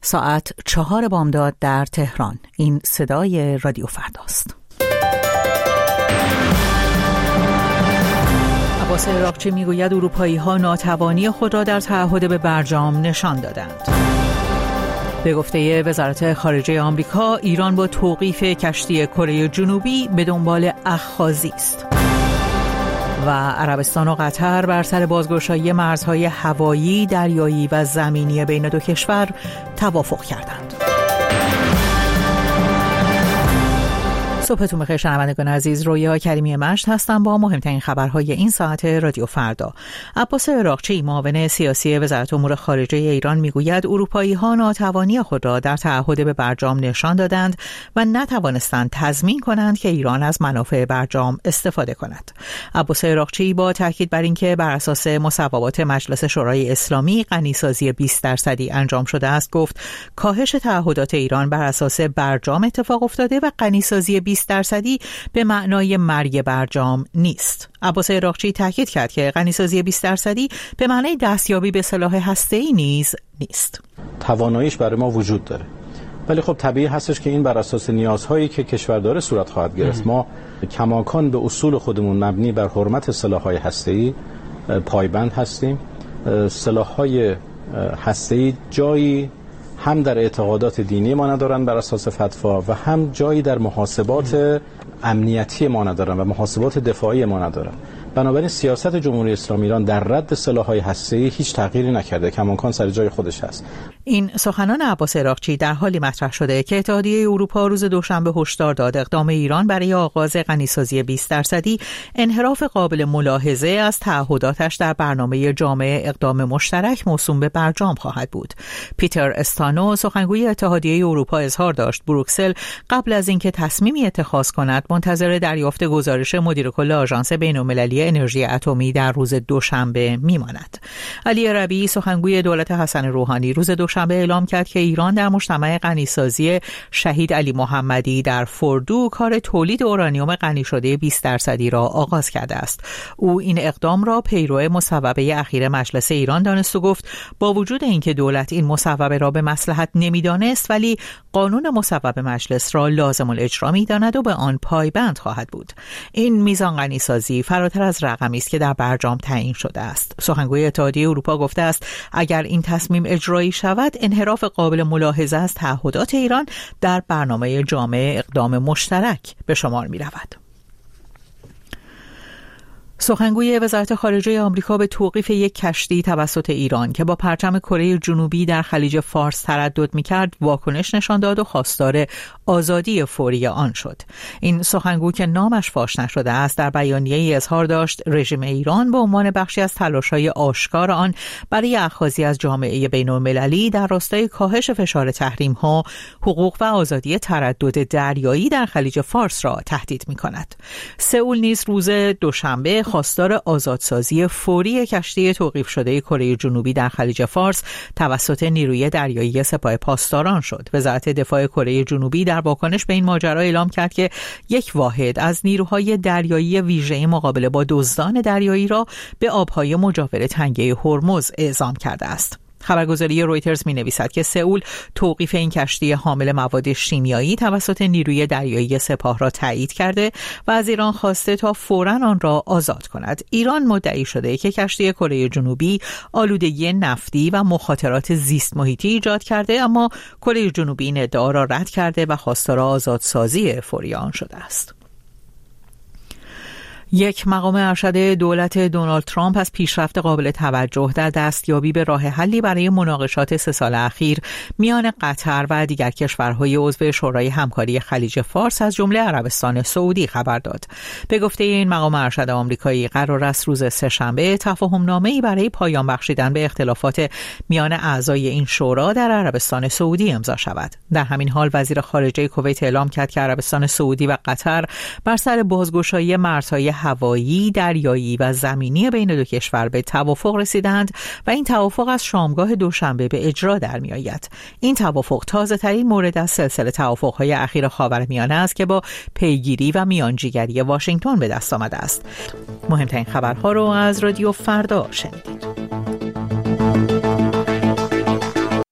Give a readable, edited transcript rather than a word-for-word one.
ساعت 4 بامداد در تهران. این صدای رادیو فرداست. عباس عراقچی میگوید اروپایی‌ها ناتوانی خود را در تعهد به برجام نشان دادند. به گفته وزارت خارجه آمریکا، ایران با توقیف کشتی کره جنوبی به دنبال اخاذی است. و عربستان و قطر بر سر بازگشایی مرزهای هوایی، دریایی و زمینی بین دو کشور توافق کردند. صبحتون بخیر شنوندگان عزیز، رویا کریمی مشت هستم با مهمترین خبرهای این ساعت رادیو فردا. عباس عراقچی معاون سیاسی وزارت امور خارجه ایران میگوید اروپایی‌ها ناتوانی خود را در تعهد به برجام نشان دادند و نتوانستند تضمین کنند که ایران از منافع برجام استفاده کند. عباس عراقچی با تاکید بر اینکه بر اساس مصوبات مجلس شورای اسلامی غنیسازی 20% انجام شده است، گفت کاهش تعهدات ایران بر اساس برجام اتفاق افتاده و غنیسازی 20% به معنای مرگ برجام نیست. عباس عراقچی تاکید کرد که غنیسازی 20% به معنای دستیابی به سلاح هسته‌ای نیز نیست. تواناییش برای ما وجود داره، ولی خب طبیعی هستش که این بر اساس نیازهایی که کشور داره صورت خواهد گرفت. ما کماکان به اصول خودمون مبنی بر حرمت سلاح‌های هسته‌ای پایبند هستیم. سلاح‌های هسته‌ای جایی هم در اعتقادات دینی ما ندارن بر اساس فتوا و هم جایی در محاسبات امنیتی ما ندارن و محاسبات دفاعی ما ندارن. بنابراین سیاست جمهوری اسلامی ایران در رد سلاح‌های هسته‌ای هیچ تغییری نکرده، کماکان سر جای خودش هست. این سخنان عباس عراقچی در حالی مطرح شده که اتحادیه اروپا روز دوشنبه هشدار داد اقدام ایران برای آغاز غنیسازی 20% انحراف قابل ملاحظه از تعهداتش در برنامه جامع اقدام مشترک موسوم به برجام خواهد بود. پیتر استانو سخنگوی اتحادیه اروپا اظهار داشت بروکسل قبل از اینکه تصمیمی اتخاذ کند منتظر دریافت گزارش مدیر کل آژانس بین‌المللی انرژی اتمی در روز دوشنبه میماند. علی ربیعی سخنگوی دولت حسن روحانی روز دوشنبه اعلام کرد که ایران در مجتمع غنیسازی شهید علی محمدی در فردو کار تولید اورانیوم غنی شده 20% را آغاز کرده است. او این اقدام را پیرو مصوبه اخیر مجلس ایران دانست و گفت با وجود اینکه دولت این مصوبه را به مصلحت نمی‌دانست، ولی قانون مصوبه مجلس را لازم الاجرا می‌داند و به آن پایبند خواهد بود. این میزان غنیسازی فراتر از رقمی است که در برجام تعیین شده است. سخنگوی اتحادیه اروپا گفته است اگر این تصمیم اجرایی شود انحراف قابل ملاحظه از تعهدات ایران در برنامه جامع اقدام مشترک به شمار می رود. سخنگوی وزارت خارجه آمریکا به توقیف یک کشتی توسط ایران که با پرچم کره جنوبی در خلیج فارس تردد می‌کرد واکنش نشان داد و خواستار آزادی فوری آن شد. این سخنگو که نامش فاش نشده است در بیانیه‌ای اظهار داشت رژیم ایران به عنوان بخشی از تلاش‌های آشکار آن برای اخاذی از جامعه بین‌المللی در راستای کاهش فشار تحریم‌ها، حقوق و آزادی تردد دریایی در خلیج فارس را تهدید می‌کند. سئول نیز روز دوشنبه خواستار آزادسازی فوری کشتی توقیف شده کره جنوبی در خلیج فارس توسط نیروی دریایی سپاه پاسداران شد. وزارت دفاع کره جنوبی در واکنش به این ماجرا اعلام کرد که یک واحد از نیروهای دریایی ویژه مقابله با دزدان دریایی را به آبهای مجاور تنگه هرمز اعزام کرده است. خبرگزاری رویترز می‌نویسد که سئول توقیف این کشتی حامل مواد شیمیایی توسط نیروی دریایی سپاه را تایید کرده و از ایران خواسته تا فوراً آن را آزاد کند. ایران مدعی شده که کشتی کره جنوبی آلودگی نفتی و مخاطرات زیست محیطی ایجاد کرده، اما کره جنوبی این ادعا را رد کرده و خواستار آزادسازی فوری آن شده است. یک مقام ارشد دولت دونالد ترامپ از پیشرفت قابل توجه در دستیابی به راه حلی برای مناقشات 3 سال اخیر میان قطر و دیگر کشورهای عضو شورای همکاری خلیج فارس از جمله عربستان سعودی خبر داد. به گفته این مقام ارشد آمریکایی قرار است روز سه‌شنبه تفاهم‌نامه‌ای برای پایان بخشیدن به اختلافات میان اعضای این شورا در عربستان سعودی امضا شود. در همین حال وزیر خارجه کویت اعلام کرد که عربستان سعودی و قطر بر سر بازگشایی مرزهای هوایی، دریایی و زمینی بین دو کشور به توافق رسیدند و این توافق از شامگاه دوشنبه به اجرا در می آید. این توافق تازه ترین مورد از سلسله توافق‌های اخیر خاورمیانه است که با پیگیری و میانجیگری واشنگتن به دست آمده است. مهمترین خبرها رو از رادیو فردا شنیدید.